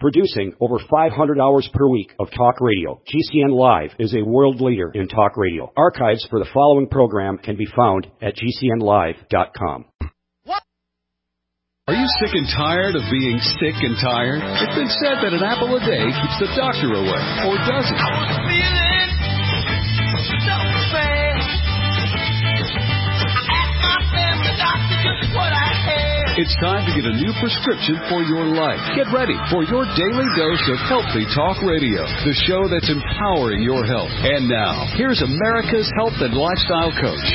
Producing over 500 hours per week of talk radio, GCN Live is a world leader in talk radio. Archives for the following program can be found at GCNlive.com. Are you sick and tired of being sick and tired? It's been said that an apple a day keeps the doctor away, or does it? I was feeling so bad. I asked my family doctor just what I had. It's time to get a new prescription for your life. Get ready for your daily dose of Healthy Talk Radio, the show that's empowering your health. And now, here's America's health and lifestyle coach.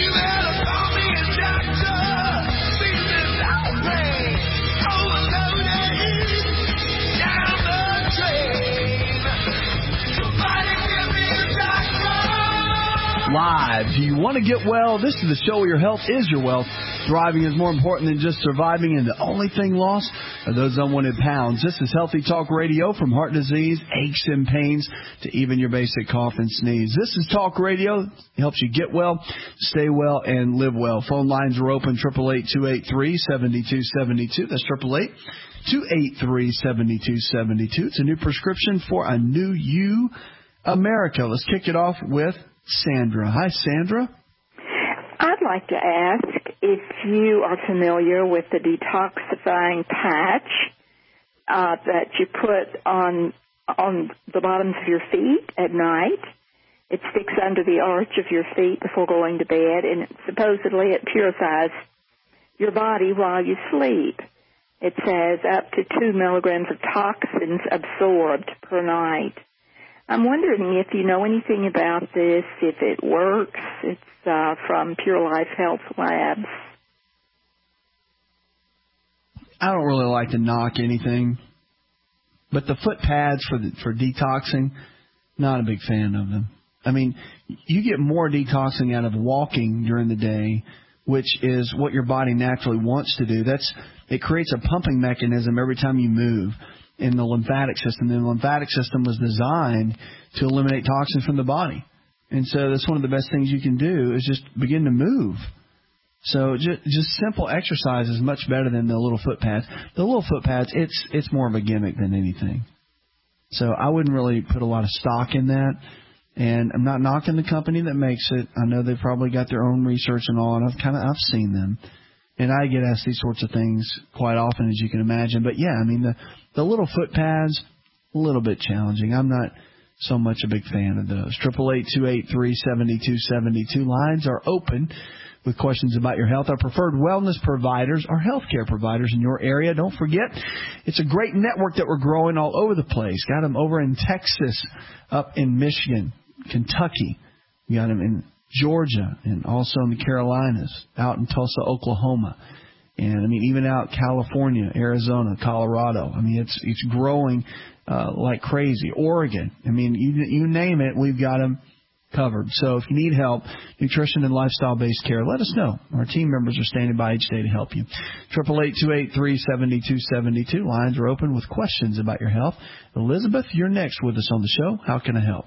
Live. Do you want to get well? This is the show where your health is your wealth. Thriving is more important than just surviving, and the only thing lost are those unwanted pounds. This is Healthy Talk Radio, from heart disease, aches and pains, to even your basic cough and sneeze. This is Talk Radio. It helps you get well, stay well, and live well. Phone lines are open, 888-283-7272. That's 888-283-7272. It's a new prescription for a new you, America. Let's kick it off with Sandra. Hi, Sandra. I'd like to ask if you are familiar with the detoxifying patch that you put on the bottoms of your feet at night. It sticks under the arch of your feet before going to bed, and supposedly it purifies your body while you sleep. It says up to 2 milligrams of toxins absorbed per night. I'm wondering if you know anything about this, if it works. It's from Pure Life Health Labs. I don't really like to knock anything, but the foot pads for detoxing, not a big fan of them. I mean, you get more detoxing out of walking during the day, which is what your body naturally wants to do. It creates a pumping mechanism every time you move in the lymphatic system. The lymphatic system was designed to eliminate toxins from the body. And so that's one of the best things you can do is just begin to move. So just simple exercise is much better than the little foot pads. The little foot pads, it's more of a gimmick than anything. So I wouldn't really put a lot of stock in that. And I'm not knocking the company that makes it. I know they've probably got their own research and all, and I've seen them. And I get asked these sorts of things quite often, as you can imagine. But, yeah, I mean, the little foot pads, a little bit challenging. I'm not so much a big fan of those. 888-283-7272. Lines are open with questions about your health. Our preferred wellness providers are healthcare providers in your area. Don't forget, it's a great network that we're growing all over the place. Got them over in Texas, up in Michigan, Kentucky. We got them in Georgia, and also in the Carolinas, out in Tulsa, Oklahoma, and I mean even out California, Arizona, Colorado. I mean it's growing like crazy. Oregon, I mean you name it, we've got them covered. So if you need help, nutrition and lifestyle-based care, let us know. Our team members are standing by each day to help you. 888-283-7272. Lines are open with questions about your health. Elizabeth, you're next with us on the show. How can I help?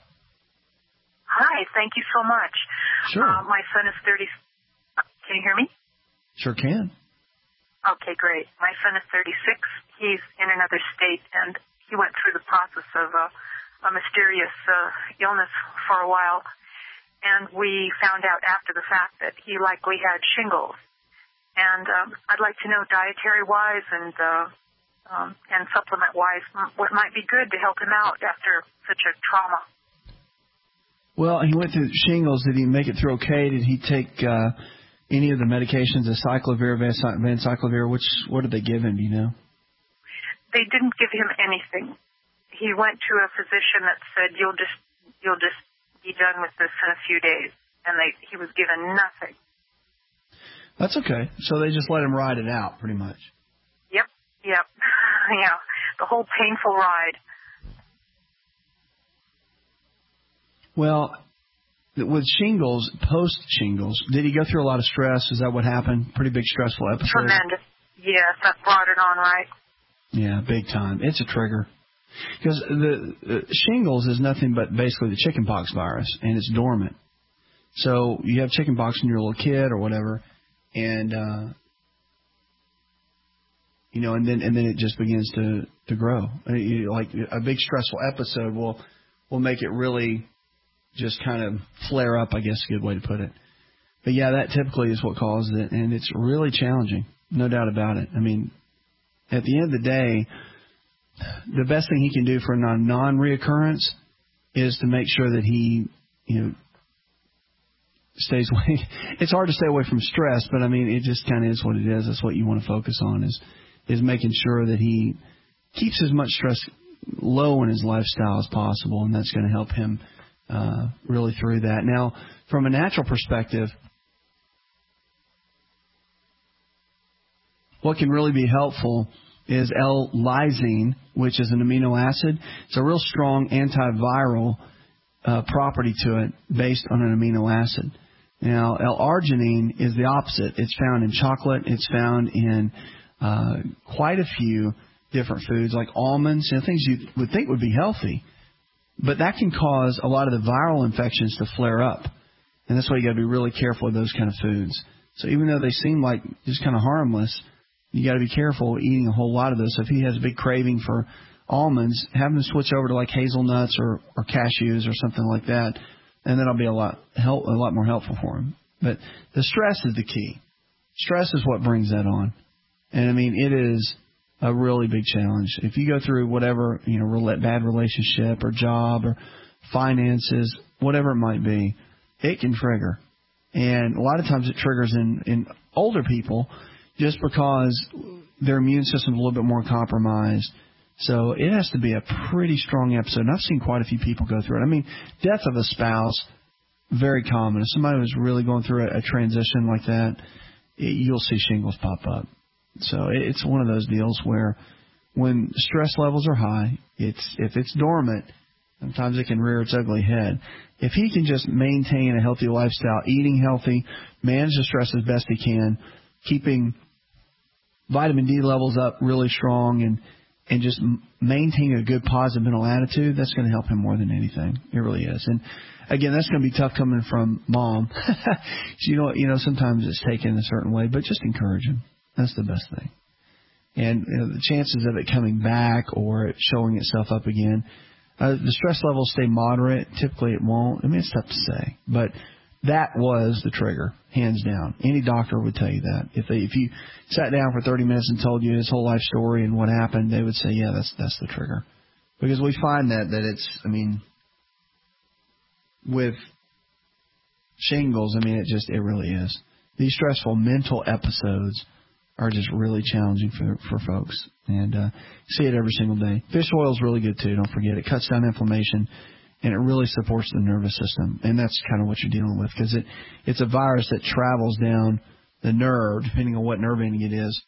Hi, thank you so much. Sure. My son is 30. Can you hear me? Sure can. Okay, great. My son is 36. He's in another state, and he went through the process of a mysterious illness for a while, and we found out after the fact that he likely had shingles. And I'd like to know, dietary-wise and supplement-wise, what might be good to help him out after such a trauma. Well, he went through shingles. Did he make it through okay? Did he take any of the medications, acyclovir, vanciclovir? What did they give him, do you know? They didn't give him anything. He went to a physician that said, you'll just be done with this in a few days. And he was given nothing. That's okay. So they just let him ride it out, pretty much. Yep. Yeah, the whole painful ride. Well, with shingles, post-shingles, did he go through a lot of stress? Is that what happened? Pretty big stressful episode? Tremendous. Yes, that brought it on, right? Yeah, big time. It's a trigger. Because the shingles is nothing but basically the chickenpox virus, and it's dormant. So you have chickenpox when you're a little kid or whatever, and and then it just begins to grow. Like a big stressful episode will make it really just kind of flare up, I guess is a good way to put it. But yeah, that typically is what causes it, and it's really challenging, no doubt about it. I mean, at the end of the day, the best thing he can do for a non-reoccurrence is to make sure that he, stays away. It's hard to stay away from stress, but I mean, it just kind of is what it is. That's what you want to focus on is making sure that he keeps as much stress low in his lifestyle as possible, and that's going to help him really through that. Now, from a natural perspective, what can really be helpful is L-lysine, which is an amino acid. It's a real strong antiviral property to it based on an amino acid. Now, L-arginine is the opposite. It's found in chocolate. It's found in quite a few different foods like almonds, things you would think would be healthy. But that can cause a lot of the viral infections to flare up. And that's why you got to be really careful with those kind of foods. So even though they seem like just kind of harmless, you got to be careful eating a whole lot of those. So if he has a big craving for almonds, have him switch over to like hazelnuts or cashews or something like that, and that'll be a lot more helpful for him. But the stress is the key. Stress is what brings that on. And I mean, it is a really big challenge. If you go through whatever, bad relationship or job or finances, whatever it might be, it can trigger. And a lot of times it triggers in older people just because their immune system is a little bit more compromised. So it has to be a pretty strong episode. And I've seen quite a few people go through it. I mean, death of a spouse, very common. If somebody was really going through a transition like that, you'll see shingles pop up. So it's one of those deals where when stress levels are high, if it's dormant, sometimes it can rear its ugly head. If he can just maintain a healthy lifestyle, eating healthy, manage the stress as best he can, keeping vitamin D levels up really strong, and just maintaining a good positive mental attitude, that's going to help him more than anything. It really is. And again, that's going to be tough coming from mom. Sometimes it's taken a certain way, but just encourage him. That's the best thing. And the chances of it coming back or it showing itself up again, the stress levels stay moderate. Typically it won't. I mean, it's tough to say. But that was the trigger, hands down. Any doctor would tell you that. If you sat down for 30 minutes and told you his whole life story and what happened, they would say, yeah, that's the trigger. Because we find that it's, with shingles, it really is. These stressful mental episodes are just really challenging for folks. And see it every single day. Fish oil is really good, too. Don't forget. It cuts down inflammation, and it really supports the nervous system. And that's kind of what you're dealing with, because it's a virus that travels down the nerve, depending on what nerve ending it is.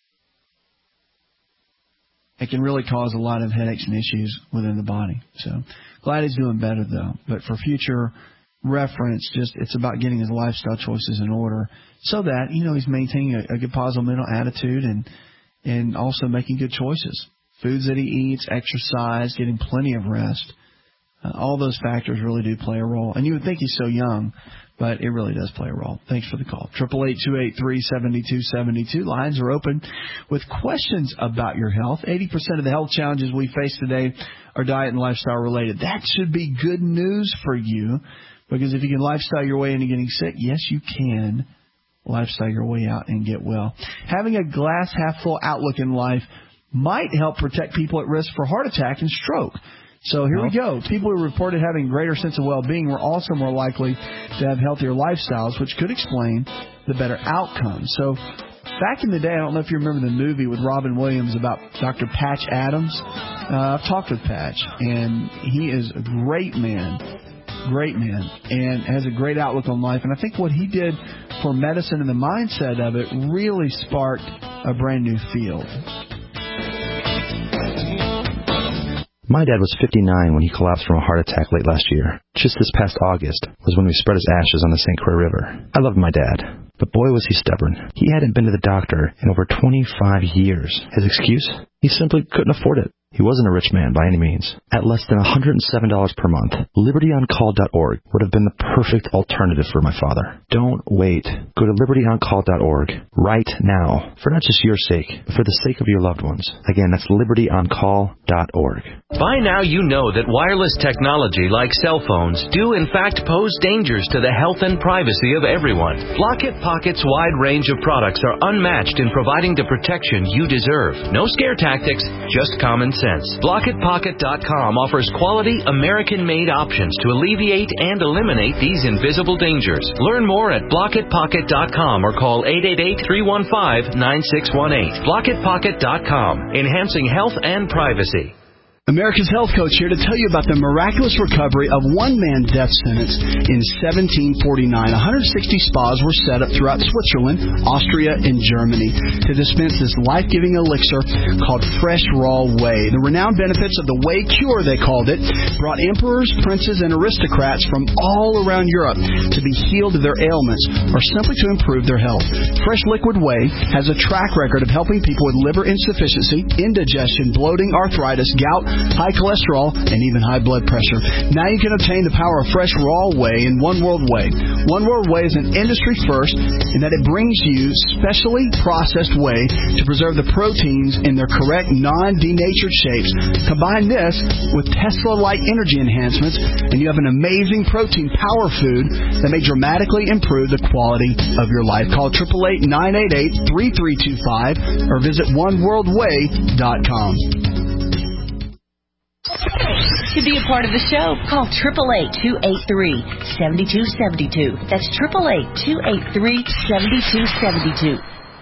It can really cause a lot of headaches and issues within the body. So glad he's doing better, though. But for future reference, it's about getting his lifestyle choices in order so that, he's maintaining a good positive mental attitude and also making good choices. Foods that he eats, exercise, getting plenty of rest. All those factors really do play a role. And you would think he's so young, but it really does play a role. Thanks for the call. 888-283-7272. Lines are open with questions about your health. 80% of the health challenges we face today are diet and lifestyle related. That should be good news for you, because if you can lifestyle your way into getting sick, yes, you can lifestyle your way out and get well. Having a glass half full outlook in life might help protect people at risk for heart attack and stroke. So here we go. People who reported having a greater sense of well-being were also more likely to have healthier lifestyles, which could explain the better outcomes. So back in the day, I don't know if you remember the movie with Robin Williams about Dr. Patch Adams. I've talked with Patch, and he is a great man, and has a great outlook on life. And I think what he did for medicine and the mindset of it really sparked a brand new field. My dad was 59 when he collapsed from a heart attack late last year. Just this past August was when we spread his ashes on the St. Croix River. I loved my dad, but boy was he stubborn. He hadn't been to the doctor in over 25 years. His excuse? He simply couldn't afford it. He wasn't a rich man by any means. At less than $107 per month, LibertyOnCall.org would have been the perfect alternative for my father. Don't wait. Go to LibertyOnCall.org right now, for not just your sake, but for the sake of your loved ones. Again, that's LibertyOnCall.org. By now you know that wireless technology like cell phones do in fact pose dangers to the health and privacy of everyone. Blockit Pocket's wide range of products are unmatched in providing the protection you deserve. No scare tactics, just common sense. BlockitPocket.com offers quality American-made options to alleviate and eliminate these invisible dangers. Learn more at BlockitPocket.com or call 888-315-9618. BlockitPocket.com, enhancing health and privacy. America's Health Coach here to tell you about the miraculous recovery of one man's death sentence in 1749. 160 spas were set up throughout Switzerland, Austria, and Germany to dispense this life-giving elixir called Fresh Raw Whey. The renowned benefits of the Whey Cure, they called it, brought emperors, princes, and aristocrats from all around Europe to be healed of their ailments or simply to improve their health. Fresh Liquid Whey has a track record of helping people with liver insufficiency, indigestion, bloating, arthritis, gout, high cholesterol, and even high blood pressure. Now you can obtain the power of Fresh Raw Whey in One World Whey. One World Whey is an industry first in that it brings you specially processed whey to preserve the proteins in their correct non-denatured shapes. Combine this with Tesla-like energy enhancements, and you have an amazing protein power food that may dramatically improve the quality of your life. Call 888-988-3325 or visit oneworldwhey.com. To be a part of the show, call 888-283-7272. That's 888-283-7272.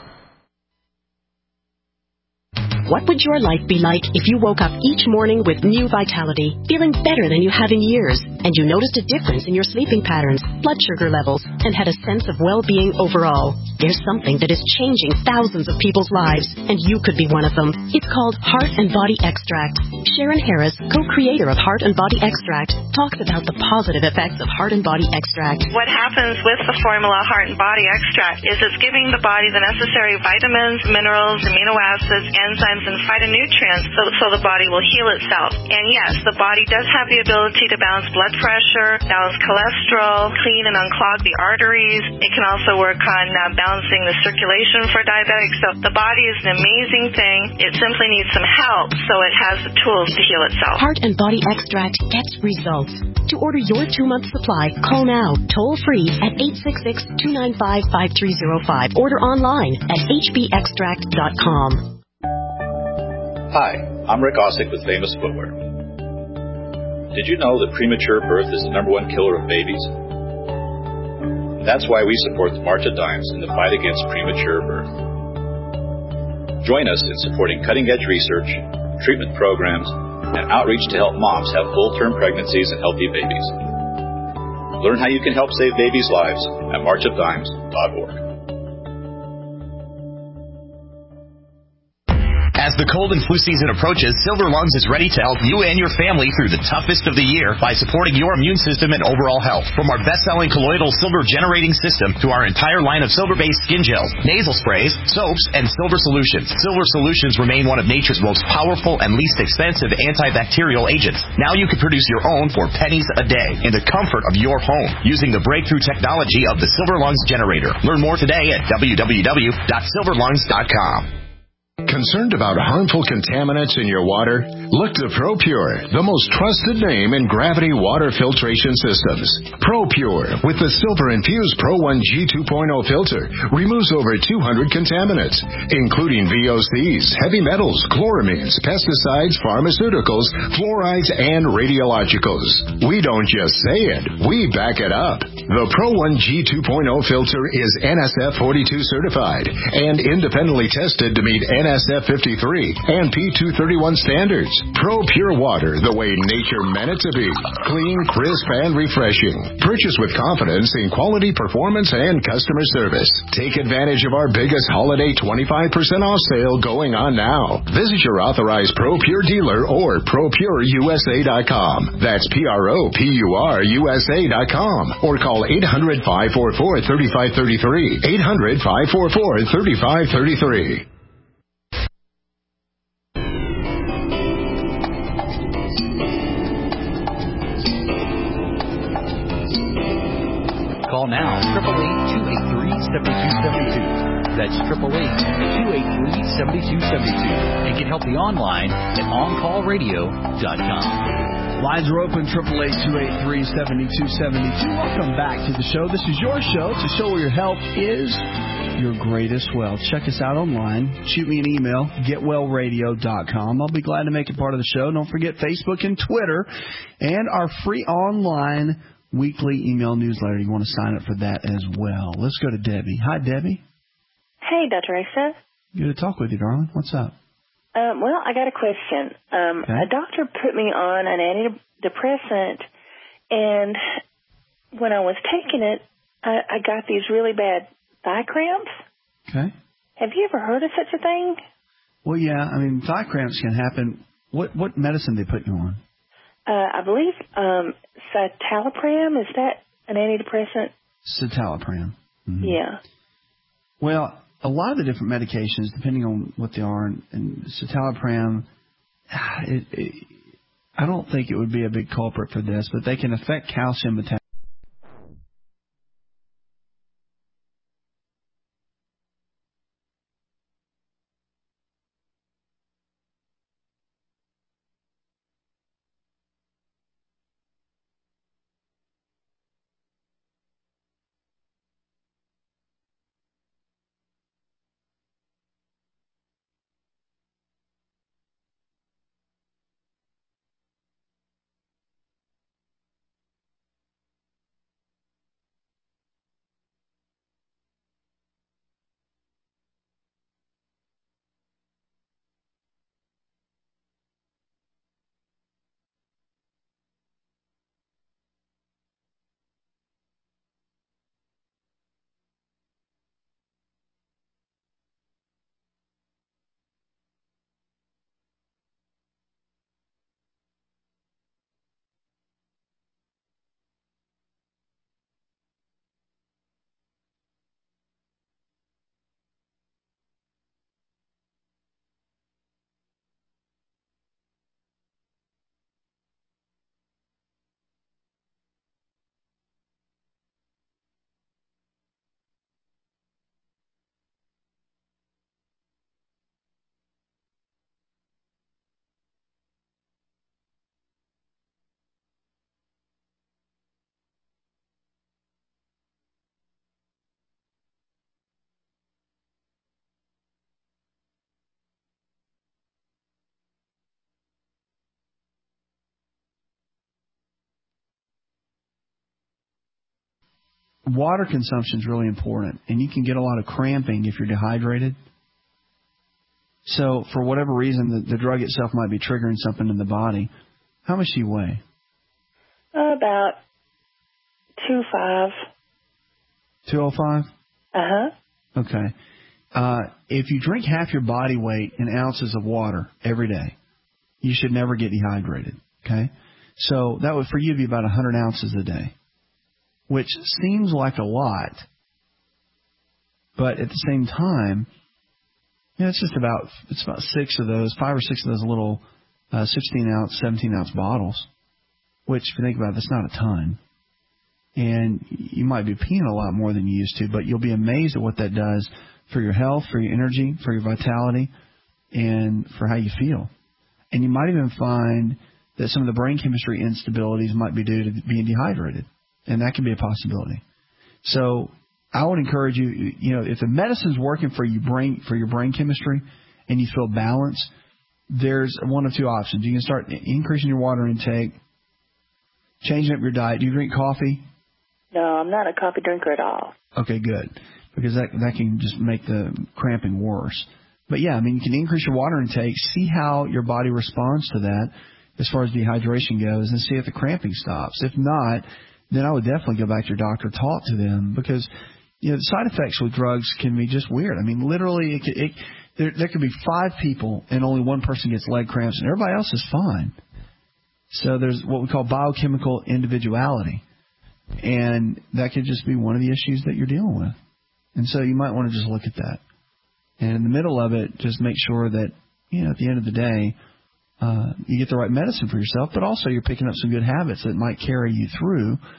What would your life be like if you woke up each morning with new vitality, feeling better than you have in years, and you noticed a difference in your sleeping patterns, blood sugar levels, and had a sense of well-being overall? There's something that is changing thousands of people's lives, and you could be one of them. It's called Heart and Body Extract. Sharon Harris, co-creator of Heart and Body Extract, talks about the positive effects of Heart and Body Extract. What happens with the formula Heart and Body Extract is it's giving the body the necessary vitamins, minerals, amino acids, enzymes, and phytonutrients so the body will heal itself. And yes, the body does have the ability to balance blood pressure, balance cholesterol, clean and unclog the arteries. It can also work on balancing the circulation for diabetics. So the body is an amazing thing. It simply needs some help so it has the tools to heal itself. Heart and Body Extract gets results. To order your 2-month supply, call now, toll free at 866-295-5305. Order online at hbextract.com. Hi, I'm Rick Ossick with Famous Footwear. Did you know that premature birth is the #1 killer of babies? That's why we support the March of Dimes in the fight against premature birth. Join us in supporting cutting-edge research, treatment programs, and outreach to help moms have full-term pregnancies and healthy babies. Learn how you can help save babies' lives at marchofdimes.org. As the cold and flu season approaches, Silver Lungs is ready to help you and your family through the toughest of the year by supporting your immune system and overall health. From our best-selling colloidal silver generating system to our entire line of silver-based skin gels, nasal sprays, soaps, and silver solutions. Silver solutions remain one of nature's most powerful and least expensive antibacterial agents. Now you can produce your own for pennies a day in the comfort of your home using the breakthrough technology of the Silver Lungs generator. Learn more today at www.silverlungs.com. Concerned about harmful contaminants in your water? Look to ProPure, the most trusted name in gravity water filtration systems. ProPure, with the silver-infused Pro 1G 2.0 filter, removes over 200 contaminants, including VOCs, heavy metals, chloramines, pesticides, pharmaceuticals, fluorides, and radiologicals. We don't just say it, we back it up. The Pro 1G 2.0 filter is NSF 42 certified and independently tested to meet NSF 53 and P231 standards. ProPure water, the way nature meant it to be. Clean, crisp, and refreshing. Purchase with confidence in quality, performance, and customer service. Take advantage of our biggest holiday 25% off sale going on now. Visit your authorized ProPure dealer or ProPureUSA.com. That's ProPureUSA.com. Or call 800-544-3533. 800-544-3533. Call now, 888-283-7272. That's 888-283-7272. And get help online at OnCallRadio.com. Lines are open, 888-283-7272. Welcome back to the show. This is your show. It's a show where your health is your greatest wealth. Check us out online. Shoot me an email, getwellradio.com. I'll be glad to make it part of the show. Don't forget Facebook and Twitter and our free online weekly email newsletter. You want to sign up for that as well. Let's go to Debbie. Hi, Debbie. Hey, Dr. Asa. Good to talk with you, darling. What's up? Well, I got a question. A doctor put me on an antidepressant, and when I was taking it, I got these really bad thigh cramps. Okay. Have you ever heard of such a thing? Well, yeah. I mean, thigh cramps can happen. What medicine they put you on? I believe citalopram. Is that an antidepressant? Citalopram. Mm-hmm. Yeah. Well, a lot of the different medications, depending on what they are, and citalopram, I don't think it would be a big culprit for this, but they can affect calcium metabolism. Water consumption is really important, and you can get a lot of cramping if you're dehydrated. So, for whatever reason, the drug itself might be triggering something in the body. How much do you weigh? About 2.5. 205? Uh-huh. Okay. If you drink half your body weight in ounces of water every day, you should never get dehydrated. Okay? So, that would, for you, be about 100 ounces a day, which seems like a lot, but at the same time, it's about 6 of those, 5 or 6 of those little 16-ounce, 17-ounce bottles, which, if you think about it, that's not a ton. And you might be peeing a lot more than you used to, but you'll be amazed at what that does for your health, for your energy, for your vitality, and for how you feel. And you might even find that some of the brain chemistry instabilities might be due to being dehydrated. And that can be a possibility. So I would encourage you, if the medicine's working for your brain chemistry and you feel balanced, there's one of two options. You can start increasing your water intake, changing up your diet. Do you drink coffee? No, I'm not a coffee drinker at all. Okay, good. Because that can just make the cramping worse. But yeah, I mean, you can increase your water intake, see how your body responds to that as far as dehydration goes, and see if the cramping stops. If not, then I would definitely go back to your doctor, talk to them, because the side effects with drugs can be just weird. I mean, literally, there could be 5 people and only one person gets leg cramps, and everybody else is fine. So there's what we call biochemical individuality, and that could just be one of the issues that you're dealing with. And so you might want to just look at that. And in the middle of it, just make sure that, at the end of the day, you get the right medicine for yourself, but also you're picking up some good habits that might carry you through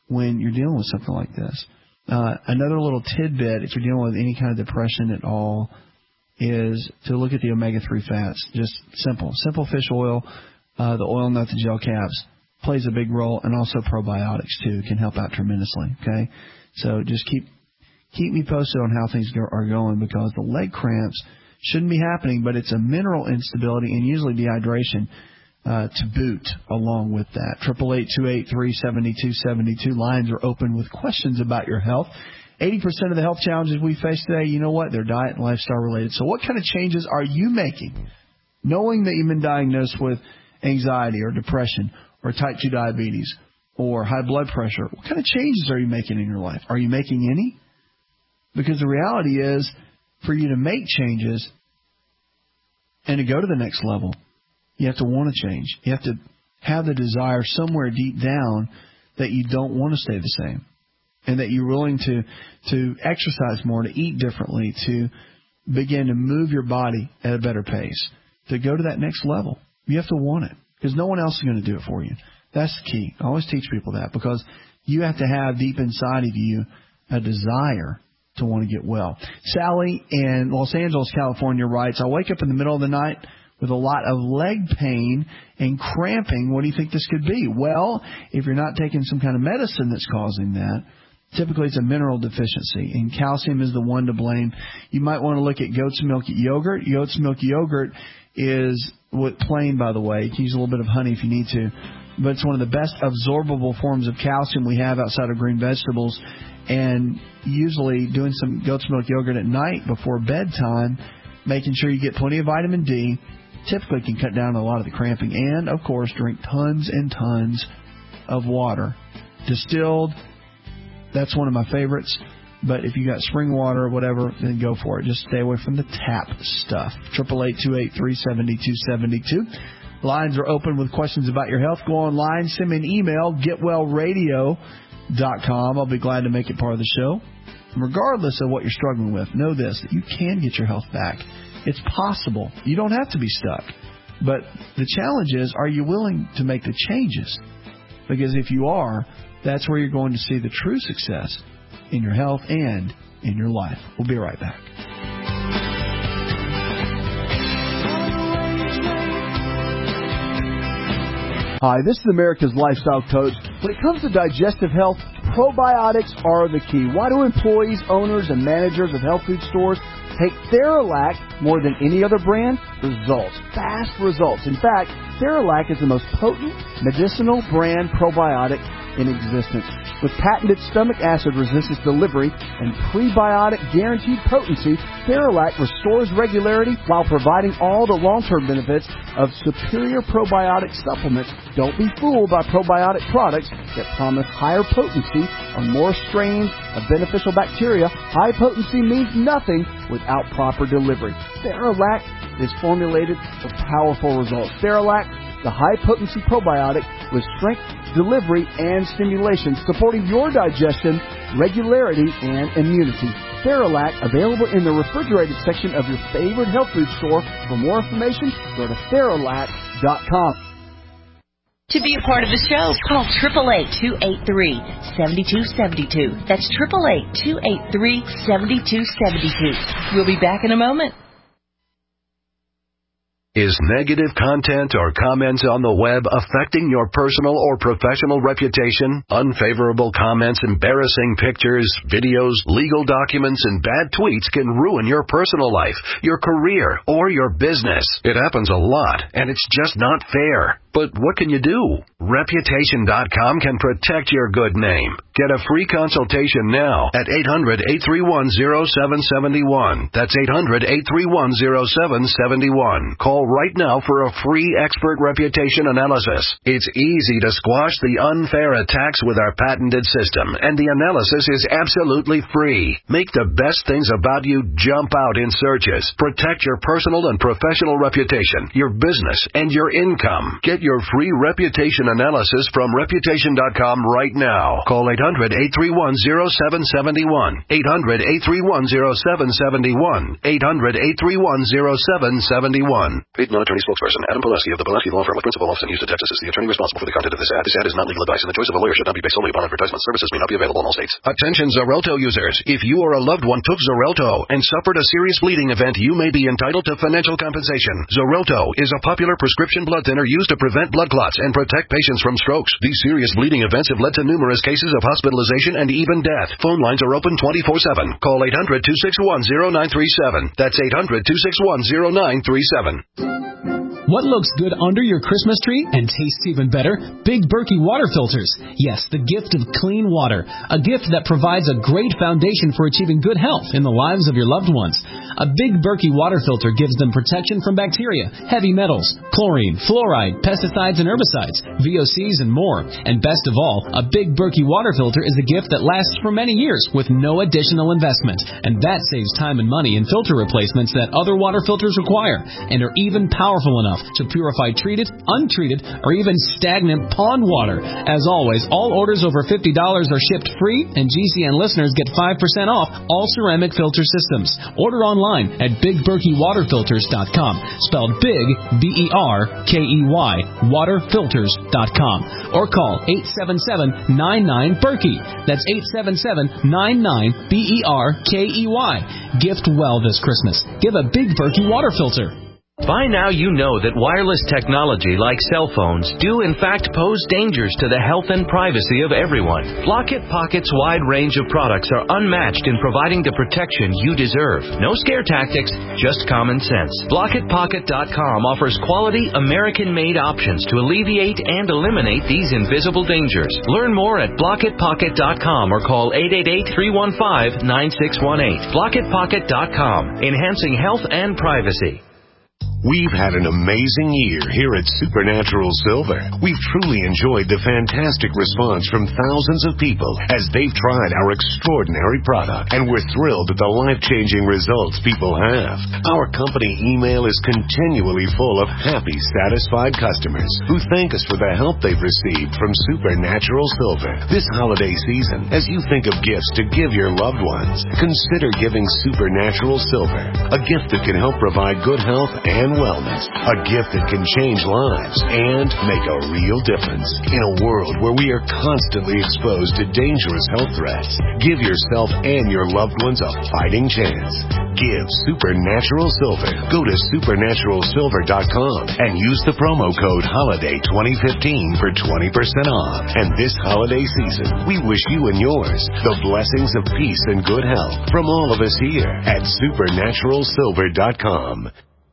when you're dealing with something like this. Another little tidbit, if you're dealing with any kind of depression at all, is to look at the omega-3 fats. Just simple fish oil, the oil, not the gel caps, plays a big role, and also probiotics too can help out tremendously. Okay, so just keep me posted on how things are going, because the leg cramps shouldn't be happening, but it's a mineral instability and usually dehydration to boot along with that. 888-283-7272. Lines are open with questions about your health. 80% of the health challenges we face today, you know what? They're diet and lifestyle related. So what kind of changes are you making? Knowing that you've been diagnosed with anxiety or depression or type 2 diabetes or high blood pressure, what kind of changes are you making in your life? Are you making any? Because the reality is, for you to make changes and to go to the next level, you have to want to change. You have to have the desire somewhere deep down that you don't want to stay the same, and that you're willing to exercise more, to eat differently, to begin to move your body at a better pace, to go to that next level. You have to want it, because no one else is going to do it for you. That's the key. I always teach people that, because you have to have deep inside of you a desire to want to get well. Sally in Los Angeles, California writes, I wake up in the middle of the night with a lot of leg pain and cramping. What do you think this could be? Well, if you're not taking some kind of medicine that's causing that, typically it's a mineral deficiency, and calcium is the one to blame. You might want to look at goat's milk yogurt. Goat's milk yogurt is plain, by the way. You can use a little bit of honey if you need to, but it's one of the best absorbable forms of calcium we have outside of green vegetables. And usually doing some goat's milk yogurt at night before bedtime, making sure you get plenty of vitamin D, typically can cut down a lot of the cramping. And, of course, drink tons and tons of water. Distilled, that's one of my favorites. But if you got spring water or whatever, then go for it. Just stay away from the tap stuff. 888-283-7272. Lines are open with questions about your health. Go online, send me an email, getwellradio.com. I'll be glad to make it part of the show. Regardless of what you're struggling with, know this, that you can get your health back. It's possible. You don't have to be stuck. But the challenge is, are you willing to make the changes? Because if you are, that's where you're going to see the true success in your health and in your life. We'll be right back. Hi, this is America's Lifestyle Coach. When it comes to digestive health, probiotics are the key. Why do employees, owners, and managers of health food stores take Theralac more than any other brand? Results. Fast results. In fact, Theralac is the most potent medicinal brand probiotic in existence. With patented stomach acid resistance delivery and prebiotic guaranteed potency, Theralac restores regularity while providing all the long-term benefits of superior probiotic supplements. Don't be fooled by probiotic products that promise higher potency or more strains of beneficial bacteria. High potency means nothing without proper delivery. Theralac is formulated for powerful results. Theralac, the high-potency probiotic with strength, delivery, and stimulation, supporting your digestion, regularity, and immunity. Theralac, available in the refrigerated section of your favorite health food store. For more information, go to Theralac.com. To be a part of the show, call 888-283-7272. That's 888-283-7272. We'll be back in a moment. Is negative content or comments on the web affecting your personal or professional reputation? Unfavorable comments, embarrassing pictures, videos, legal documents, and bad tweets can ruin your personal life, your career, or your business. It happens a lot, and it's just not fair. But what can you do? Reputation.com can protect your good name. Get a free consultation now at 800-831-0771. That's 800-831-0771. Call right now for a free expert reputation analysis. It's easy to squash the unfair attacks with our patented system, and the analysis is absolutely free. Make the best things about you jump out in searches. Protect your personal and professional reputation, your business, and your income. Get your free reputation analysis from Reputation.com right now. Call 800-831-0771. 800-831-0771. 800-831-0771. Paid non-attorney spokesperson Adam Pileski of the Pileski Law Firm with principal office in Houston, Texas is the attorney responsible for the content of this ad. This ad is not legal advice, and the choice of a lawyer should not be based solely upon advertisement. Services may not be available in all states. Attention Xarelto users. If you or a loved one took Xarelto and suffered a serious bleeding event, you may be entitled to financial compensation. Xarelto is a popular prescription blood thinner used to prevent blood clots and protect patients from strokes. These serious bleeding events have led to numerous cases of hospitalization and even death. Phone lines are open 24/7. Call 800-261-0937. That's 800-261-0937. What looks good under your Christmas tree and tastes even better? Big Berkey water filters. Yes, the gift of clean water. A gift that provides a great foundation for achieving good health in the lives of your loved ones. A Big Berkey water filter gives them protection from bacteria, heavy metals, chlorine, fluoride, pesticides and herbicides, VOCs and more. And best of all, a Big Berkey water filter is a gift that lasts for many years with no additional investment. And that saves time and money in filter replacements that other water filters require and are even powerful enough to purify treated, untreated, or even stagnant pond water. As always, all orders over $50 are shipped free, and GCN listeners get 5% off all ceramic filter systems. Order online at BigBerkeyWaterFilters.com, spelled Big, B-E-R-K-E-Y, waterfilters.com, or call 877-99-BERKEY. That's 877-99-BERKEY. Gift well this Christmas. Give a Big Berkey water filter. By now you know that wireless technology like cell phones do in fact pose dangers to the health and privacy of everyone. Blockit Pocket's wide range of products are unmatched in providing the protection you deserve. No scare tactics, just common sense. BlockitPocket.com offers quality American-made options to alleviate and eliminate these invisible dangers. Learn more at BlockitPocket.com or call 888-315-9618. BlockitPocket.com, enhancing health and privacy. We've had an amazing year here at Supernatural Silver. We've truly enjoyed the fantastic response from thousands of people as they've tried our extraordinary product, and we're thrilled at the life-changing results people have. Our company email is continually full of happy, satisfied customers who thank us for the help they've received from Supernatural Silver. This holiday season, as you think of gifts to give your loved ones, consider giving Supernatural Silver, a gift that can help provide good health and wellness, a gift that can change lives and make a real difference. In a world where we are constantly exposed to dangerous health threats, give yourself and your loved ones a fighting chance. Give Supernatural Silver. Go to supernaturalsilver.com and use the promo code HOLIDAY2015 for 20% off. And this holiday season, we wish you and yours the blessings of peace and good health from all of us here at supernaturalsilver.com.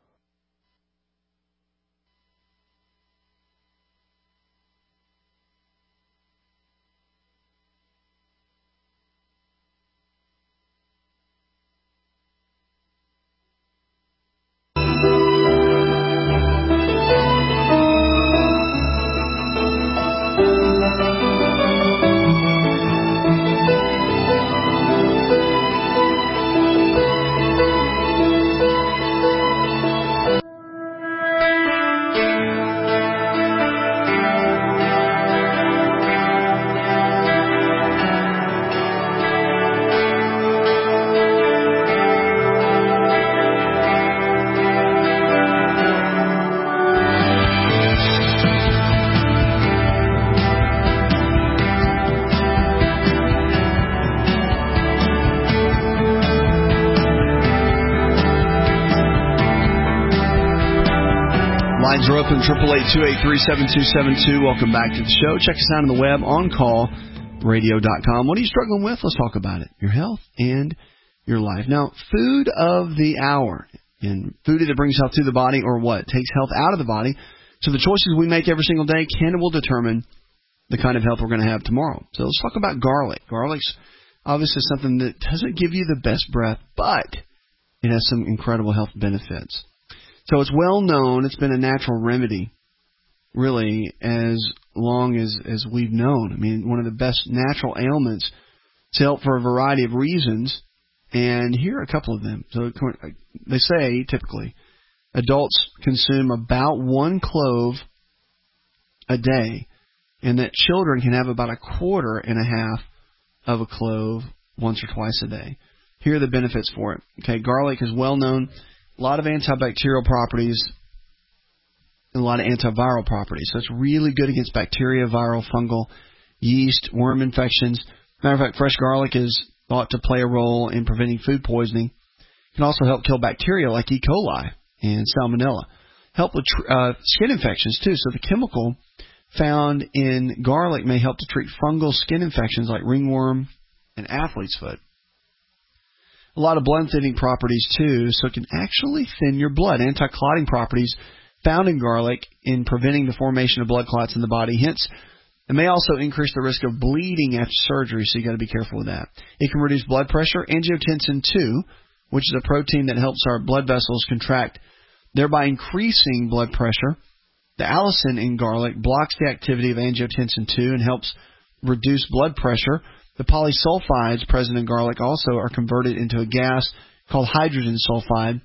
Lines are open, 888-283-7272. Welcome back to the show. Check us out on the web, OnCallRadio.com. What are you struggling with? Let's talk about it. Your health and your life. Now, food of the hour. And food either brings health to the body or what? Takes health out of the body. So the choices we make every single day can and will determine the kind of health we're going to have tomorrow. So let's talk about garlic. Garlic's obviously something that doesn't give you the best breath, but it has some incredible health benefits. So it's well known. It's been a natural remedy, really, as long as we've known. I mean, one of the best natural ailments to help for a variety of reasons. And here are a couple of them. So they say, typically, adults consume about 1 clove a day, and that children can have about 1.25 of a clove once or twice a day. Here are the benefits for it. Okay, garlic is well known. A lot of antibacterial properties and a lot of antiviral properties. So it's really good against bacteria, viral, fungal, yeast, worm infections. Matter of fact, fresh garlic is thought to play a role in preventing food poisoning. It can also help kill bacteria like E. coli and salmonella. Help with skin infections, too. So the chemical found in garlic may help to treat fungal skin infections like ringworm and athlete's foot. A lot of blood thinning properties, too, so it can actually thin your blood. Anti-clotting properties found in garlic in preventing the formation of blood clots in the body. Hence, it may also increase the risk of bleeding after surgery, so you got to be careful with that. It can reduce blood pressure. Angiotensin II, which is a protein that helps our blood vessels contract, thereby increasing blood pressure. The allicin in garlic blocks the activity of angiotensin II and helps reduce blood pressure. The polysulfides present in garlic also are converted into a gas called hydrogen sulfide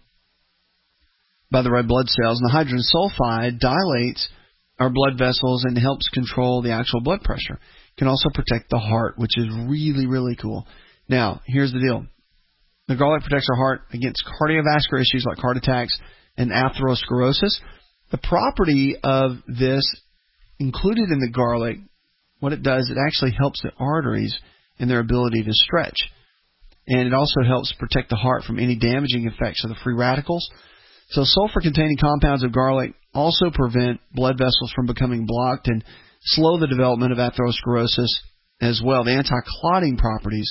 by the red blood cells. And the hydrogen sulfide dilates our blood vessels and helps control the actual blood pressure. It can also protect the heart, which is really, really cool. Now, here's the deal. The garlic protects our heart against cardiovascular issues like heart attacks and atherosclerosis. The property of this included in the garlic, what it does, it actually helps the arteries in their ability to stretch. And it also helps protect the heart from any damaging effects of the free radicals. So sulfur-containing compounds of garlic also prevent blood vessels from becoming blocked and slow the development of atherosclerosis as well. The anti-clotting properties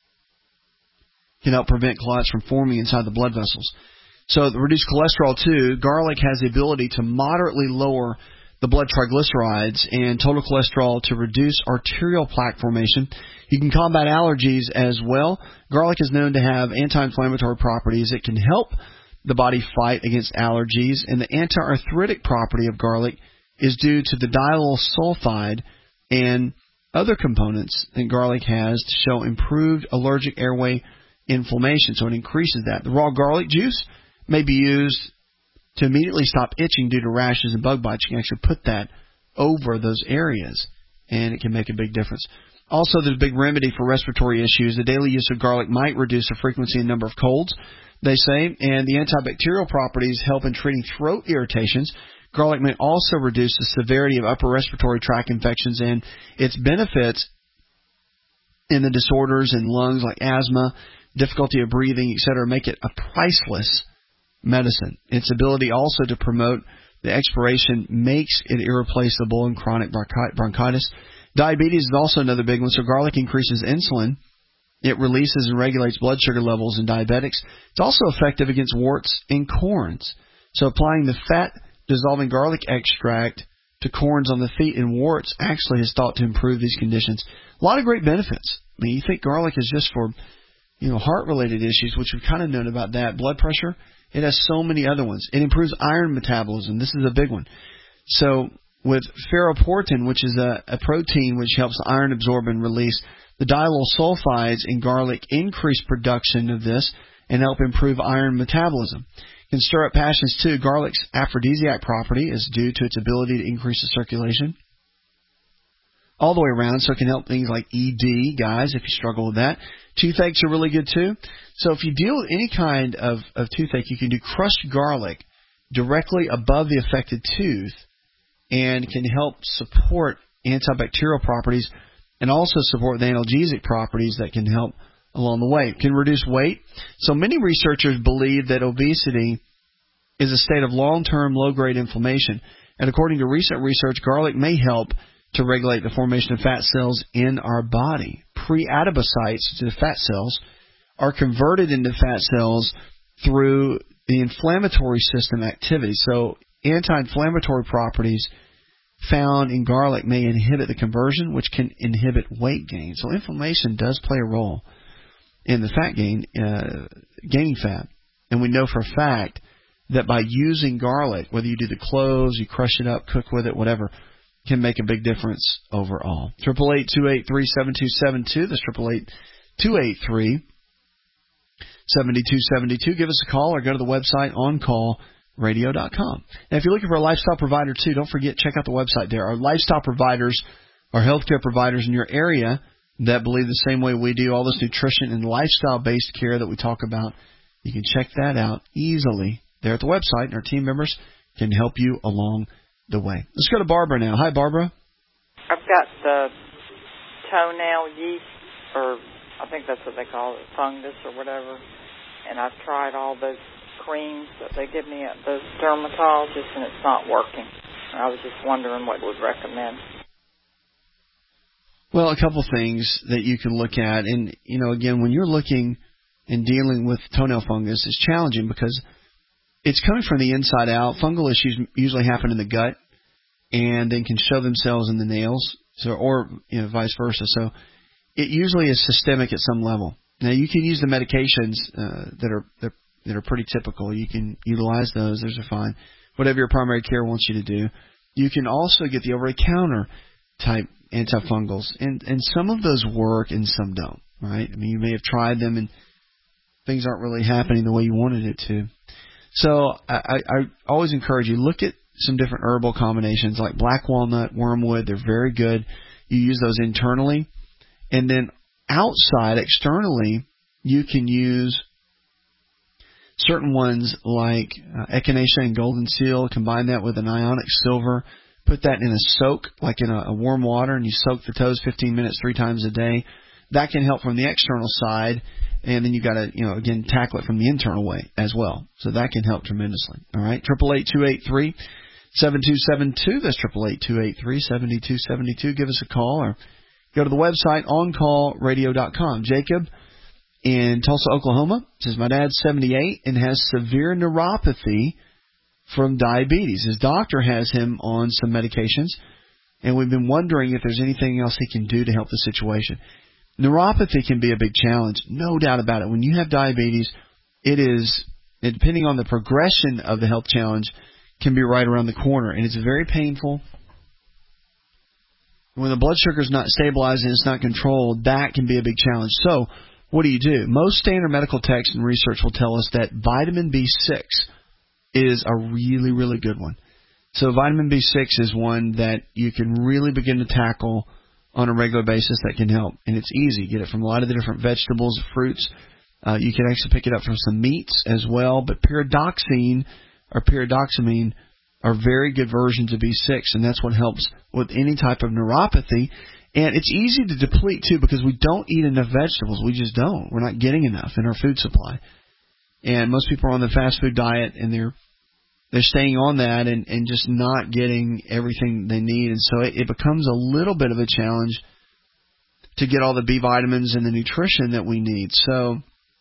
can help prevent clots from forming inside the blood vessels. So to reduce cholesterol too, garlic has the ability to moderately lower the blood triglycerides and total cholesterol to reduce arterial plaque formation. You can combat allergies as well. Garlic is known to have anti-inflammatory properties. It can help the body fight against allergies, and the anti-arthritic property of garlic is due to the diallyl sulfide and other components that garlic has to show improved allergic airway inflammation, so it increases that. The raw garlic juice may be used to immediately stop itching due to rashes and bug bites. You can actually put that over those areas, and it can make a big difference. Also, there's a big remedy for respiratory issues. The daily use of garlic might reduce the frequency and number of colds, they say, and the antibacterial properties help in treating throat irritations. Garlic may also reduce the severity of upper respiratory tract infections, and its benefits in the disorders in lungs like asthma, difficulty of breathing, etc., make it a priceless medicine. Its ability also to promote the expiration makes it irreplaceable in chronic bronchitis. Diabetes is also another big one. So garlic increases insulin. It releases and regulates blood sugar levels in diabetics. It's also effective against warts and corns. So applying the fat-dissolving garlic extract to corns on the feet and warts actually is thought to improve these conditions. A lot of great benefits. I mean, you think garlic is just for, heart-related issues, which we've kind of known about that. Blood pressure. It has so many other ones. It improves iron metabolism. This is a big one. So with ferroportin, which is a protein which helps iron absorb and release, the diallyl sulfides in garlic increase production of this and help improve iron metabolism. It can stir up passions too. Garlic's aphrodisiac property is due to its ability to increase the circulation all the way around, so it can help things like ED, guys, if you struggle with that. Toothaches are really good too. So if you deal with any kind of toothache, you can do crushed garlic directly above the affected tooth and can help support antibacterial properties and also support the analgesic properties that can help along the way. It can reduce weight. So many researchers believe that obesity is a state of long-term low-grade inflammation. And according to recent research, garlic may help to regulate the formation of fat cells in our body. Pre-adipocytes, the fat cells, are converted into fat cells through the inflammatory system activity. So anti-inflammatory properties found in garlic may inhibit the conversion, which can inhibit weight gain. So inflammation does play a role in the fat gain, gaining fat. And we know for a fact that by using garlic, whether you do the cloves, you crush it up, cook with it, whatever, can make a big difference overall. 888-283-7272. That's 888-283-7272. Give us a call or go to the website oncallradio.com. And if you're looking for a lifestyle provider too, don't forget, check out the website there. Our lifestyle providers are healthcare providers in your area that believe the same way we do, all this nutrition and lifestyle-based care that we talk about. You can check that out easily there at the website, and our team members can help you along the way. Let's go to Barbara now. Hi, Barbara. I've got the toenail yeast, or I think that's what they call it, fungus or whatever, and I've tried all those creams that they give me at the dermatologist, and it's not working. I was just wondering what you would recommend. Well, a couple things that you can look at, and, again, when you're looking and dealing with toenail fungus, it's challenging because it's coming from the inside out. Fungal issues usually happen in the gut and then can show themselves in the nails, or vice versa. So it usually is systemic at some level. Now, you can use the medications that are pretty typical. You can utilize those. Those are fine. Whatever your primary care wants you to do. You can also get the over-the-counter type antifungals, and some of those work and some don't, right? I mean, you may have tried them and things aren't really happening the way you wanted it to. So I always encourage you, look at some different herbal combinations like black walnut, wormwood. They're very good. You use those internally. And then outside, externally, you can use certain ones like echinacea and golden seal. Combine that with an ionic silver. Put that in a soak, like in a warm water, and you soak the toes 15 minutes 3 times a day. That can help from the external side, and then you got to, again, tackle it from the internal way as well. So that can help tremendously. All right, 888-283-7272. That's 888-283-7272. Give us a call or go to the website oncallradio.com. Jacob in Tulsa, Oklahoma says, my dad's 78 and has severe neuropathy from diabetes. His doctor has him on some medications, and we've been wondering if there's anything else he can do to help the situation. Neuropathy can be a big challenge, no doubt about it. When you have diabetes, it is, depending on the progression of the health challenge, can be right around the corner, and it's very painful. When the blood sugar is not stabilized and it's not controlled, that can be a big challenge. So what do you do? Most standard medical texts and research will tell us that vitamin B6 is a really, really good one. So vitamin B6 is one that you can really begin to tackle on a regular basis that can help. And it's easy. You get it from a lot of the different vegetables, fruits. You can actually pick it up from some meats as well. But pyridoxine or pyridoxamine are very good versions of B6, and that's what helps with any type of neuropathy. And it's easy to deplete, too, because we don't eat enough vegetables. We just don't. We're not getting enough in our food supply. And most people are on the fast food diet, and they're staying on that and just not getting everything they need. And so it becomes a little bit of a challenge to get all the B vitamins and the nutrition that we need. So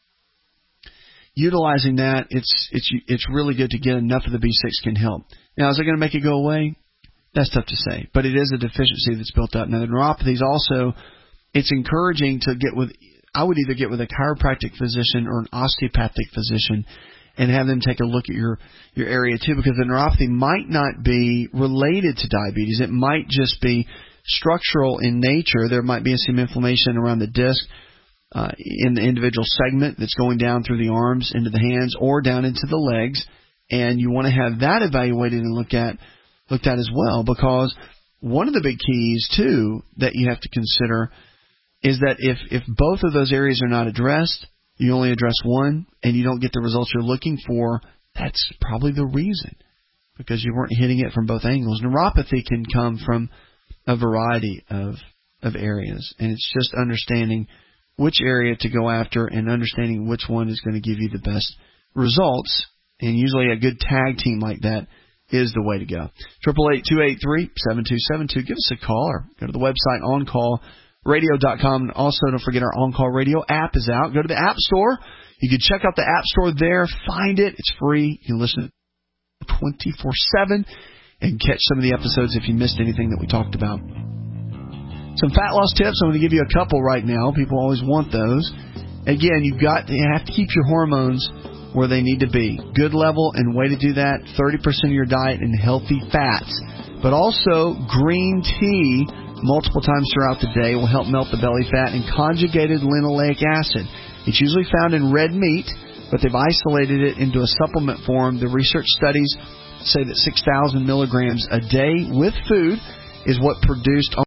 utilizing that, it's really good to get enough of the B6 can help. Now, is it going to make it go away? That's tough to say, but it is a deficiency that's built up. Now, the neuropathies also, it's encouraging to get with, I would either get with a chiropractic physician or an osteopathic physician and have them take a look at your area too, because the neuropathy might not be related to diabetes. It might just be structural in nature. There might be some inflammation around the disc in the individual segment that's going down through the arms into the hands or down into the legs, and you want to have that evaluated and looked at as well, because one of the big keys too that you have to consider is that if both of those areas are not addressed, you only address one, and you don't get the results you're looking for, that's probably the reason, because you weren't hitting it from both angles. Neuropathy can come from a variety of areas, and it's just understanding which area to go after and understanding which one is going to give you the best results, and usually a good tag team like that is the way to go. 888-283-7272. Give us a call or go to the website oncallradio.com. And also, don't forget our On Call Radio app is out. Go to the App Store. You can check out the App Store there. Find it. It's free. You can listen to it 24/7 and catch some of the episodes if you missed anything that we talked about. Some fat loss tips. I'm going to give you a couple right now. People always want those. Again, you have to keep your hormones where they need to be. Good level, and way to do that, 30% of your diet in healthy fats. But also, green tea multiple times throughout the day will help melt the belly fat, and conjugated linoleic acid. It's usually found in red meat, but they've isolated it into a supplement form. The research studies say that 6,000 milligrams a day with food is what produced on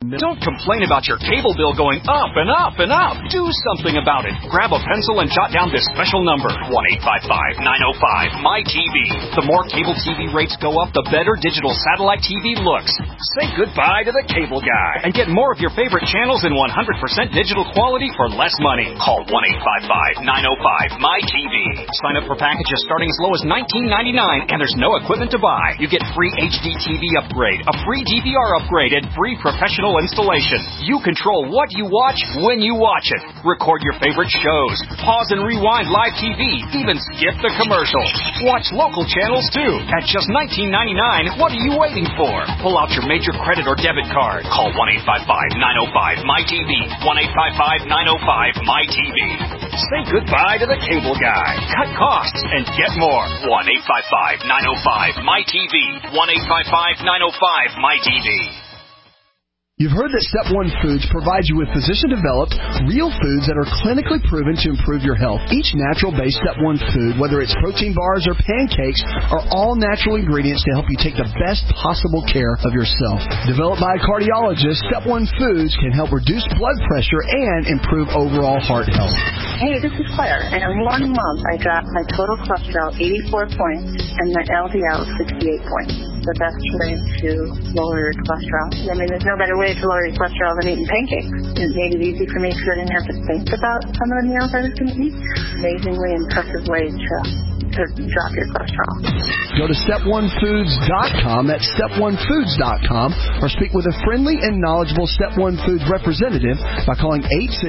Don't complain about your cable bill going up and up and up. Do something about it. Grab a pencil and jot down this special number, 1-855-905-MY-TV. The more cable TV rates go up, the better digital satellite TV looks. Say goodbye to the cable guy and get more of your favorite channels in 100% digital quality for less money. Call 1-855-905-MY-TV. Sign up for packages starting as low as $19.99, and there's no equipment to buy. You get free HD TV upgrade, a free DVR upgrade, and free professional installation. You control what you watch when you watch it. Record your favorite shows. Pause and rewind live TV. Even skip the commercials. Watch local channels too. At just $19.99, what are you waiting for? Pull out your major credit or debit card. Call 1-855-905-MY-TV. 1-855-905-MY-TV. Say goodbye to the cable guy. Cut costs and get more. 1-855-905-MY-TV. 1-855-905-MY-TV. You've heard that Step 1 Foods provides you with physician-developed, real foods that are clinically proven to improve your health. Each natural-based Step 1 food, whether it's protein bars or pancakes, are all natural ingredients to help you take the best possible care of yourself. Developed by a cardiologist, Step 1 Foods can help reduce blood pressure and improve overall heart health. Hey, this is Claire, and in 1 month I dropped my total cholesterol 84 points and my LDL 68 points. The best way to lower your cholesterol. I mean, there's no better way to lower your cholesterol than eating pancakes. It made it easy for me because I didn't have to think about some of the meals I was going to eat. Amazingly impressive way to drop your cholesterol. Go to step1foods.com, that's step1foods.com, or speak with a friendly and knowledgeable Step 1 Foods representative by calling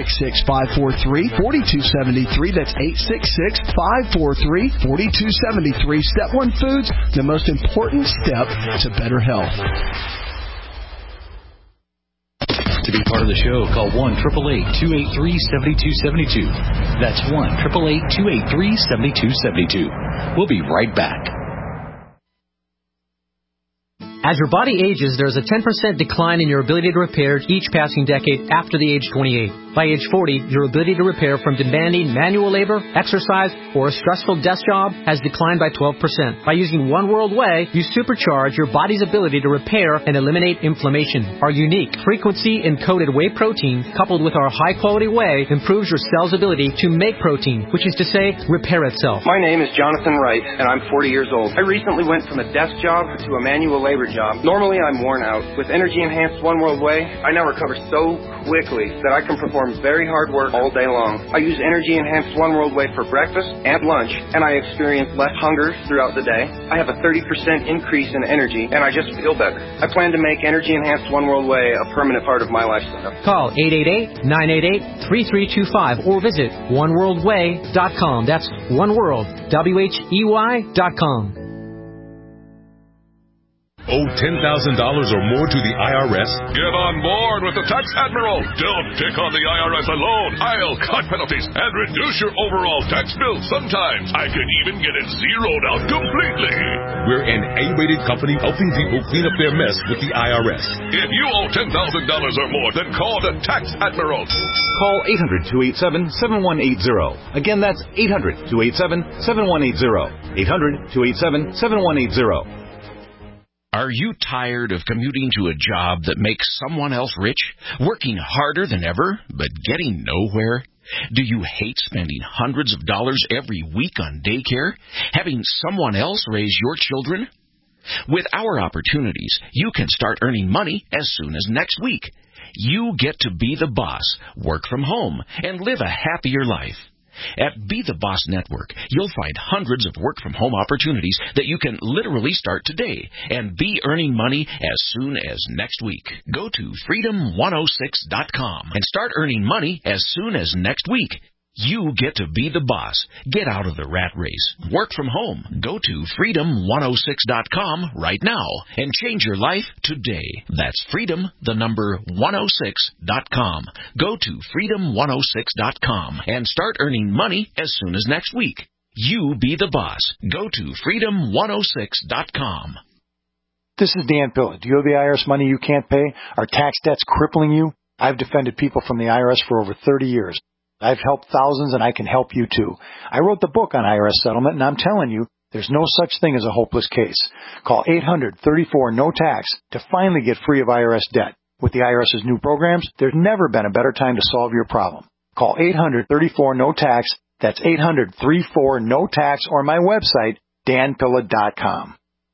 866-543-4273. That's 866-543-4273. Step 1 Foods, the most important step to better health. To be part of the show, call 1-888-283-7272. That's 1-888-283-7272. We'll be right back. As your body ages, there's a 10% decline in your ability to repair each passing decade after the age 28. By age 40, your ability to repair from demanding manual labor, exercise, or a stressful desk job has declined by 12%. By using One World Whey, you supercharge your body's ability to repair and eliminate inflammation. Our unique frequency-encoded whey protein, coupled with our high-quality whey, improves your cell's ability to make protein, which is to say, repair itself. My name is Jonathan Wright, and I'm 40 years old. I recently went from a desk job to a manual labor job. Normally, I'm worn out. With energy-enhanced One World Whey, I now recover so quickly that I can perform very hard work all day long. I use energy-enhanced One World Whey for breakfast and lunch, and I experience less hunger throughout the day. I have a 30% increase in energy, and I just feel better. I plan to make energy-enhanced One World Whey a permanent part of my lifestyle. Call 888-988-3325 or visit oneworldwhey.com. That's oneworld, WHEY.com. Owe $10,000 or more to the IRS? Get on board with the Tax Admiral. Don't take on the IRS alone. I'll cut penalties and reduce your overall tax bill. Sometimes I can even get it zeroed out completely. We're an A-rated company helping people clean up their mess with the IRS. If you owe $10,000 or more, then call the Tax Admiral. Call 800-287-7180. Again, that's 800-287-7180. 800-287-7180. Are you tired of commuting to a job that makes someone else rich, working harder than ever, but getting nowhere? Do you hate spending hundreds of dollars every week on daycare, having someone else raise your children? With our opportunities, you can start earning money as soon as next week. You get to be the boss, work from home, and live a happier life. At Be the Boss Network, you'll find hundreds of work-from-home opportunities that you can literally start today and be earning money as soon as next week. Go to freedom106.com and start earning money as soon as next week. You get to be the boss. Get out of the rat race. Work from home. Go to freedom106.com right now and change your life today. That's freedom106.com. Go to freedom106.com and start earning money as soon as next week. You be the boss. Go to freedom106.com. This is Dan Pilla. Do you owe the IRS money you can't pay? Are tax debts crippling you? I've defended people from the IRS for over 30 years. I've helped thousands, and I can help you, too. I wrote the book on IRS settlement, and I'm telling you, there's no such thing as a hopeless case. Call 800-34-NO-TAX to finally get free of IRS debt. With the IRS's new programs, there's never been a better time to solve your problem. Call 800-34-NO-TAX. That's 800-34-NO-TAX, or my website, danpilla.com.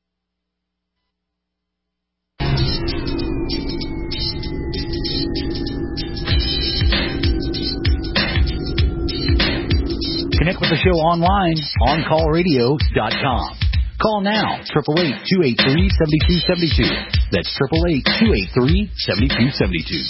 Connect with the show online, OnCallRadio.com. Call now, 888-283-7272. That's 888-283-7272.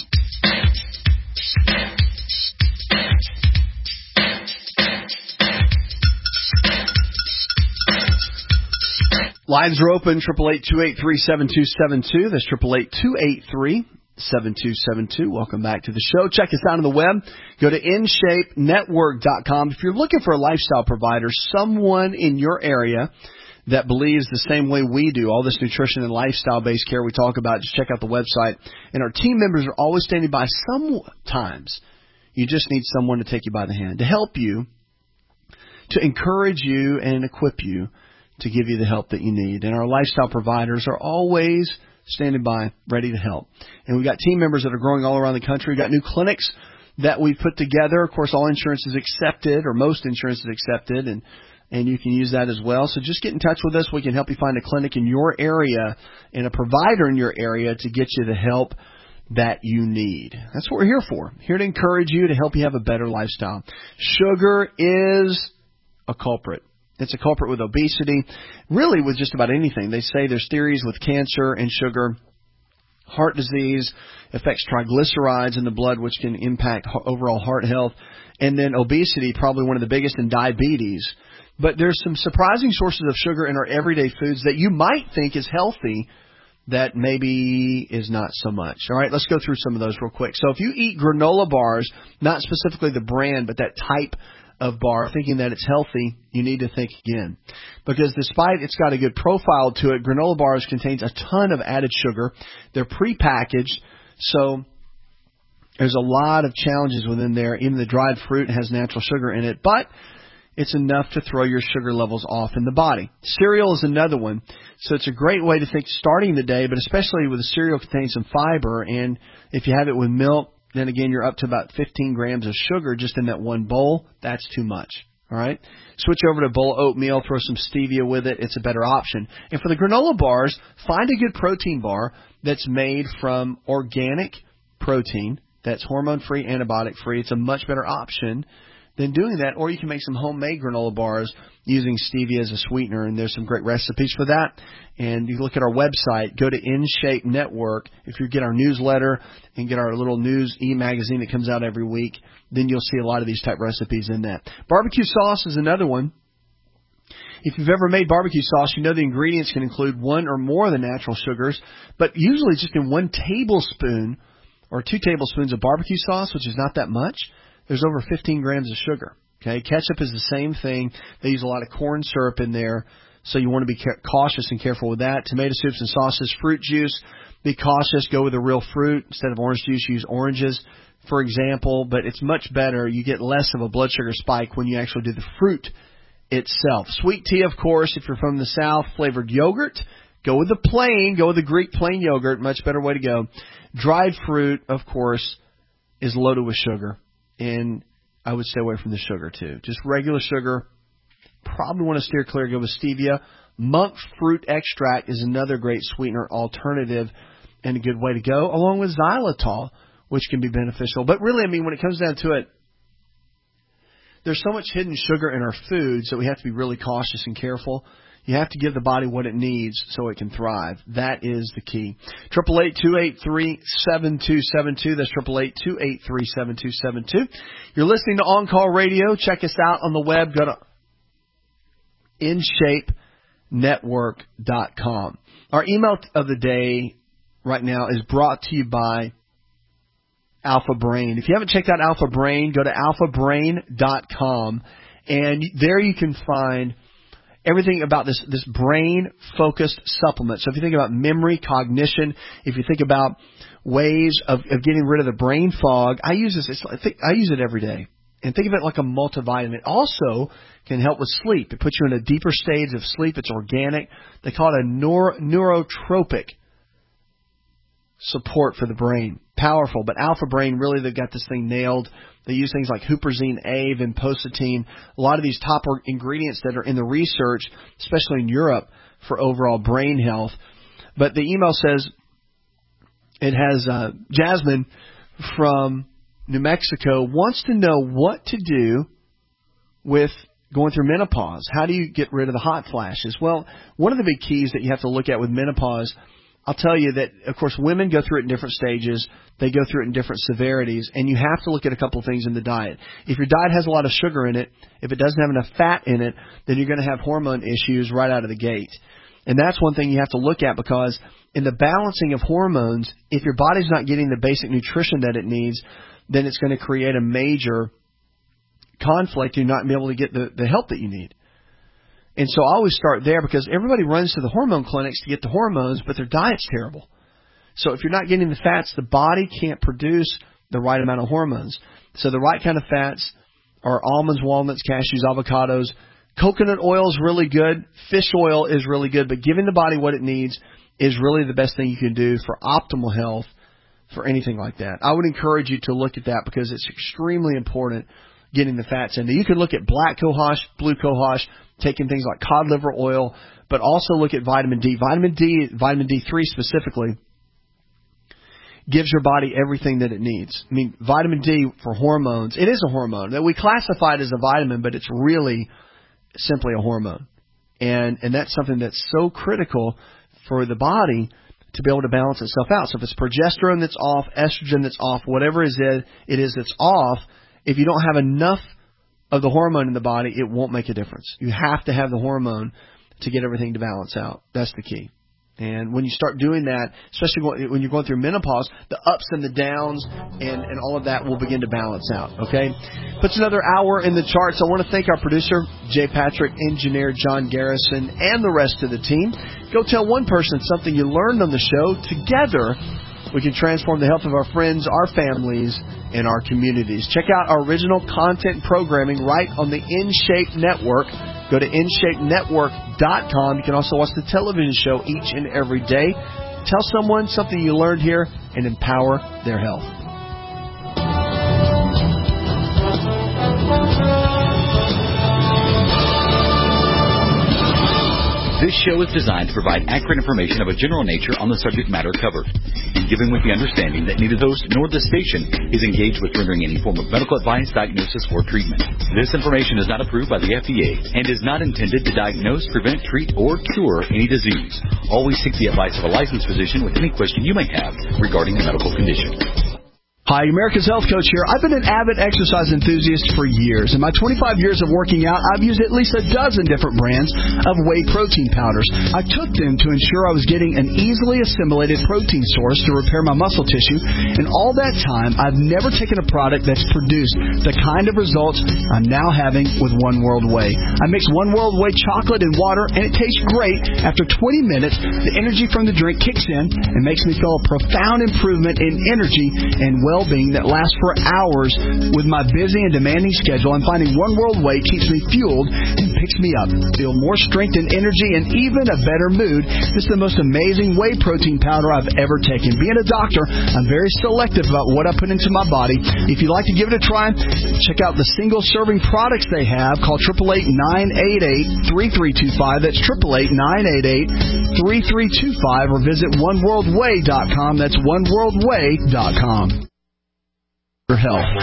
Lines are open, 888-283-7272. That's 888-283-7272. Welcome back to the show. Check us out on the web. Go to InShapeNetwork.com. If you're looking for a lifestyle provider, someone in your area that believes the same way we do, all this nutrition and lifestyle-based care we talk about, just check out the website. And our team members are always standing by. Sometimes you just need someone to take you by the hand, to help you, to encourage you and equip you to give you the help that you need. And our lifestyle providers are always standing by, ready to help. And we've got team members that are growing all around the country. We've got new clinics that we've put together. Of course, all insurance is accepted, or most insurance is accepted, and you can use that as well. So just get in touch with us. We can help you find a clinic in your area and a provider in your area to get you the help that you need. That's what we're here for. Here to encourage you, to help you have a better lifestyle. Sugar is a culprit. It's a culprit with obesity, really with just about anything. They say there's theories with cancer and sugar. Heart disease affects triglycerides in the blood, which can impact overall heart health. And then obesity, probably one of the biggest, in diabetes. But there's some surprising sources of sugar in our everyday foods that you might think is healthy that maybe is not so much. All right, let's go through some of those real quick. So if you eat granola bars, not specifically the brand, but that type of bar, thinking that it's healthy, you need to think again. Because despite it's got a good profile to it, granola bars contains a ton of added sugar. They're prepackaged, so there's a lot of challenges within there. Even the dried fruit has natural sugar in it, but it's enough to throw your sugar levels off in the body. Cereal is another one. So it's a great way to think starting the day, but especially with the cereal contains some fiber. And if you have it with milk, then again, you're up to about 15 grams of sugar just in that one bowl. That's too much. All right? Switch over to a bowl of oatmeal, throw some stevia with it. It's a better option. And for the granola bars, find a good protein bar that's made from organic protein that's hormone-free, antibiotic-free. It's a much better option than doing that. Or you can make some homemade granola bars using stevia as a sweetener, and there's some great recipes for that. And you look at our website, go to InShape Network. If you get our newsletter and get our little news e-magazine that comes out every week, then you'll see a lot of these type recipes in that. Barbecue sauce is another one. If you've ever made barbecue sauce, you know the ingredients can include one or more of the natural sugars, but usually just in 1 tablespoon or 2 tablespoons of barbecue sauce, which is not that much, there's over 15 grams of sugar. Okay, ketchup is the same thing. They use a lot of corn syrup in there, so you want to be cautious and careful with that. Tomato soups and sauces, fruit juice, be cautious. Go with the real fruit. Instead of orange juice, use oranges, for example. But it's much better. You get less of a blood sugar spike when you actually do the fruit itself. Sweet tea, of course, if you're from the South. Flavored yogurt, go with the Greek plain yogurt. Much better way to go. Dried fruit, of course, is loaded with sugar. And I would stay away from the sugar, too. Just regular sugar. Probably want to steer clear. Go with stevia. Monk fruit extract is another great sweetener alternative and a good way to go, along with xylitol, which can be beneficial. But really, I mean, when it comes down to it, there's so much hidden sugar in our foods that we have to be really cautious and careful. You have to give the body what it needs so it can thrive. That is the key. 888-283-7272. That's 888-283-7272. You're listening to On Call Radio. Check us out on the web. Go to InShapeNetwork.com. Our email of the day right now is brought to you by Alpha Brain. If you haven't checked out Alpha Brain, go to alphabrain.com, and there you can find everything about this brain-focused supplement. So if you think about memory, cognition, if you think about ways of getting rid of the brain fog, I use this. I use it every day. And think of it like a multivitamin. It also can help with sleep. It puts you in a deeper stage of sleep. It's organic. They call it a neurotropic support for the brain. Powerful, but Alpha Brain, really, they've got this thing nailed. They use things like huperzine A, vinpocetine, a lot of these top ingredients that are in the research, especially in Europe, for overall brain health. But the email says it has Jasmine from New Mexico wants to know what to do with going through menopause. How do you get rid of the hot flashes? Well, one of the big keys that you have to look at with menopause, I'll tell you that, of course, women go through it in different stages. They go through it in different severities, and you have to look at a couple of things in the diet. If your diet has a lot of sugar in it, if it doesn't have enough fat in it, then you're going to have hormone issues right out of the gate. And that's one thing you have to look at, because in the balancing of hormones, if your body's not getting the basic nutrition that it needs, then it's going to create a major conflict. You're not going to be able to get the help that you need. And so I always start there, because everybody runs to the hormone clinics to get the hormones, but their diet's terrible. So if you're not getting the fats, the body can't produce the right amount of hormones. So the right kind of fats are almonds, walnuts, cashews, avocados. Coconut oil is really good. Fish oil is really good. But giving the body what it needs is really the best thing you can do for optimal health for anything like that. I would encourage you to look at that, because it's extremely important getting the fats in. You can look at black cohosh, blue cohosh, taking things like cod liver oil, but also look at vitamin D. Vitamin D3 specifically, gives your body everything that it needs. I mean, vitamin D for hormones, it is a hormone. We classify it as a vitamin, but it's really simply a hormone. And that's something that's so critical for the body to be able to balance itself out. So if it's progesterone that's off, estrogen that's off, whatever it is that's off, if you don't have enough of the hormone in the body, it won't make a difference. You have to have the hormone to get everything to balance out. That's the key. And when you start doing that, especially when you're going through menopause, the ups and the downs and all of that will begin to balance out, okay? Puts another hour in the charts. I want to thank our producer, Jay Patrick, engineer John Garrison, and the rest of the team. Go tell one person something you learned on the show. Together, we can transform the health of our friends, our families, and our communities. Check out our original content programming right on the InShape Network. Go to InShapeNetwork.com. You can also watch the television show each and every day. Tell someone something you learned here and empower their health. This show is designed to provide accurate information of a general nature on the subject matter covered, and given with the understanding that neither the host nor the station is engaged with rendering any form of medical advice, diagnosis, or treatment. This information is not approved by the FDA and is not intended to diagnose, prevent, treat, or cure any disease. Always seek the advice of a licensed physician with any question you may have regarding a medical condition. Hi, America's Health Coach here. I've been an avid exercise enthusiast for years. In my 25 years of working out, I've used at least a dozen different brands of whey protein powders. I took them to ensure I was getting an easily assimilated protein source to repair my muscle tissue. And all that time, I've never taken a product that's produced the kind of results I'm now having with One World Whey. I mix One World Whey chocolate and water, and it tastes great. After 20 minutes, the energy from the drink kicks in and makes me feel a profound improvement in energy and well-being that lasts for hours. With my busy and demanding schedule, I'm finding One World Whey keeps me fueled and picks me up. Feel more strength and energy and even a better mood. This is the most amazing whey protein powder I've ever taken. Being a doctor, I'm very selective about what I put into my body. If you'd like to give it a try, check out the single-serving products they have. Call 888-988-3325. That's 888-988-3325, or visit oneworldwhey.com. That's oneworldwhey.com. Health.